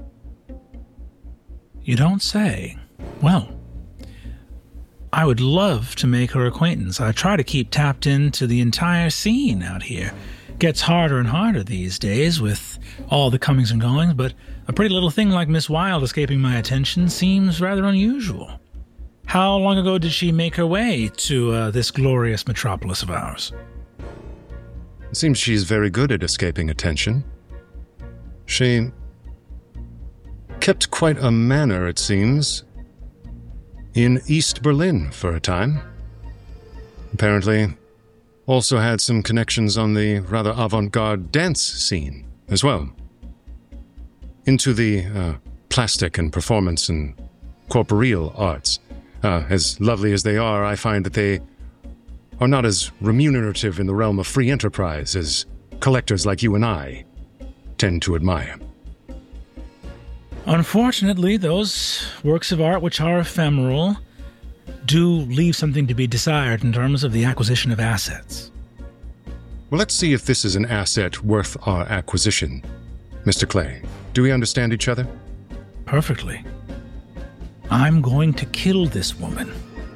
You don't say. Well, I would love to make her acquaintance. I try to keep tapped into the entire scene out here. Gets harder and harder these days with all the comings and goings, but a pretty little thing like Miss Wilde escaping my attention seems rather unusual. How long ago did she make her way to this glorious metropolis of ours? It seems she's very good at escaping attention. She kept quite a manor, it seems, in East Berlin for a time. Apparently, also had some connections on the rather avant-garde dance scene as well. Into the plastic and performance and corporeal arts. As lovely as they are, I find that they are not as remunerative in the realm of free enterprise as collectors like you and I tend to admire. Unfortunately, those works of art which are ephemeral do leave something to be desired in terms of the acquisition of assets. Well, let's see if this is an asset worth our acquisition. Mr. Clay, do we understand each other? Perfectly. I'm going to kill this woman.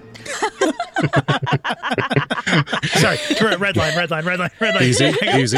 Sorry, red line. Easy.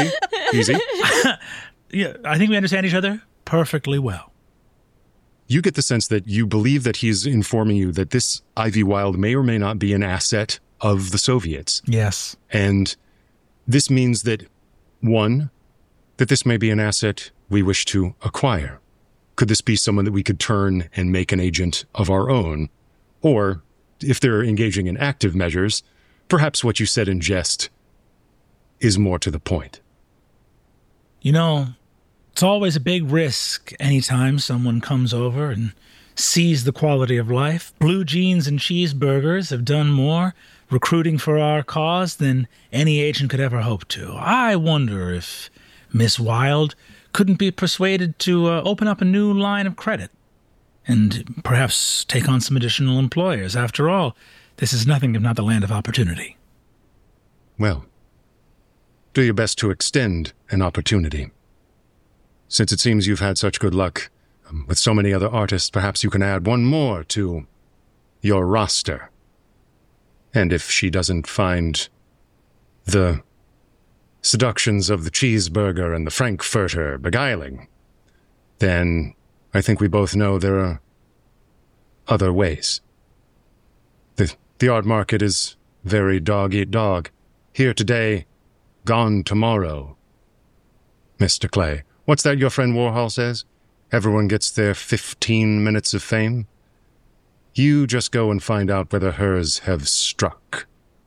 Yeah, I think we understand each other perfectly well. You get the sense that you believe that he's informing you that this Ivy Wilde may or may not be an asset of the Soviets. Yes. And this means that, one, that this may be an asset we wish to acquire. Could this be someone that we could turn and make an agent of our own? Or, if they're engaging in active measures, perhaps what you said in jest is more to the point. You know, it's always a big risk anytime someone comes over and sees the quality of life. Blue jeans and cheeseburgers have done more recruiting for our cause than any agent could ever hope to. I wonder if Miss Wilde couldn't be persuaded to open up a new line of credit and perhaps take on some additional employers. After all, this is nothing if not the land of opportunity. Well, do your best to extend an opportunity. Since it seems you've had such good luck with so many other artists, perhaps you can add one more to your roster. And if she doesn't find the seductions of the cheeseburger and the frankfurter beguiling, then I think we both know there are other ways. The art market is very dog-eat-dog. Here today, gone tomorrow. Mr. Clay, what's that your friend Warhol says? Everyone gets their 15 minutes of fame. You just go and find out whether hers have struck.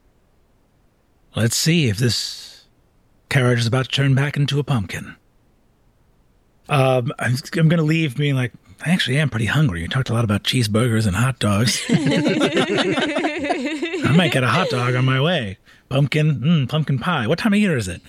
Let's see if this carriage is about to turn back into a pumpkin. I'm going to leave being like, I actually am pretty hungry. You talked a lot about cheeseburgers and hot dogs. I might get a hot dog on my way. Pumpkin pie. What time of year is it?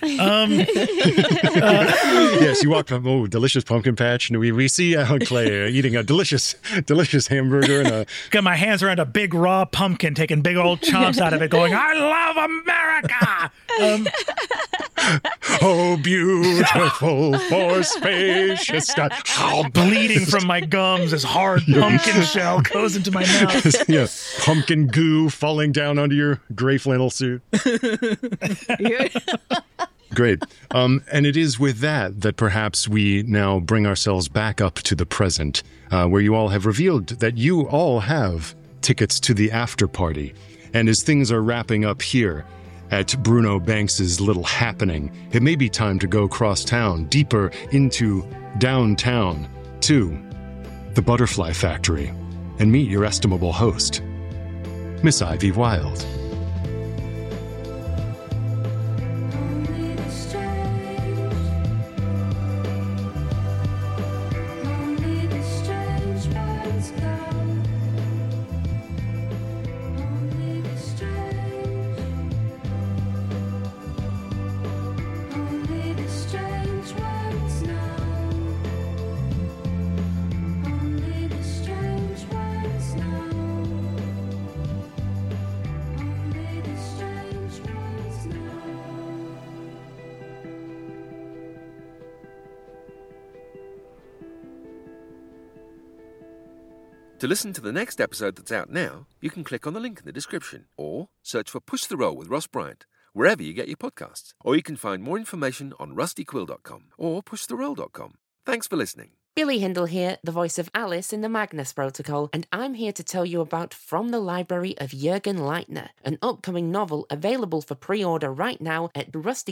Yes, you walk from, delicious pumpkin patch. And we see Clay eating a delicious hamburger. And got my hands around a big raw pumpkin, taking big old chomps out of it, going, I love America! Oh, beautiful for spacious sky. Bleeding from my gums as hard pumpkin shell goes into my mouth. Yeah, pumpkin goo falling down onto your gray flannel suit. Great. And it is with that perhaps we now bring ourselves back up to the present, where you all have revealed that you all have tickets to the after party. And as things are wrapping up here at Bruno Banks's little happening, it may be time to go cross town, deeper into downtown, to the Butterfly Factory, and meet your estimable host, Miss Ivy Wild. To listen to the next episode that's out now, you can click on the link in the description or search for Push the Roll with Ross Bryant wherever you get your podcasts. Or you can find more information on rustyquill.com or pushtheroll.com. Thanks for listening. Billy Hindle here, the voice of Alice in the Magnus Protocol, and I'm here to tell you about From the Library of Jürgen Leitner, an upcoming novel available for pre-order right now at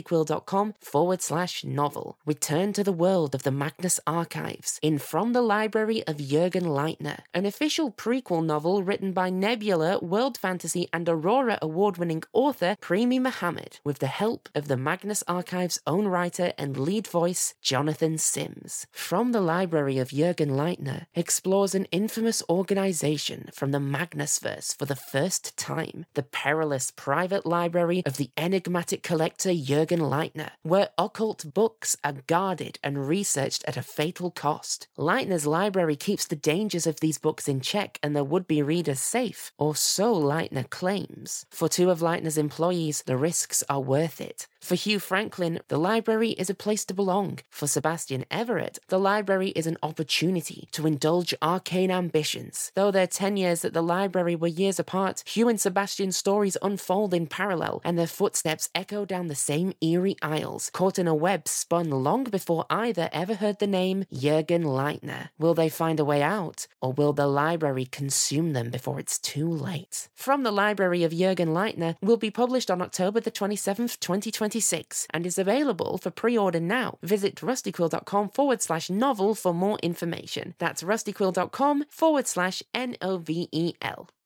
rustyquill.com/novel. Return to the world of the Magnus Archives in From the Library of Jürgen Leitner, an official prequel novel written by Nebula, World Fantasy and Aurora award-winning author Primi Mohammed, with the help of the Magnus Archives' own writer and lead voice, Jonathan Sims. From the Library of Jürgen Leitner explores an infamous organization from the Magnusverse for the first time, the perilous private library of the enigmatic collector Jürgen Leitner, where occult books are guarded and researched at a fatal cost. Leitner's library keeps the dangers of these books in check and their would-be readers safe, or so Leitner claims. For two of Leitner's employees, the risks are worth it. For Hugh Franklin, the library is a place to belong. For Sebastian Everett, the library is an opportunity to indulge arcane ambitions. Though their tenures at the library were years apart, Hugh and Sebastian's stories unfold in parallel, and their footsteps echo down the same eerie aisles, caught in a web spun long before either ever heard the name Jürgen Leitner. Will they find a way out, or will the library consume them before it's too late? From the Library of Jürgen Leitner will be published on October the 27th, 2026, and is available for pre-order now. Visit rustyquill.com/novel for more information. That's rustyquill.com/NOVEL.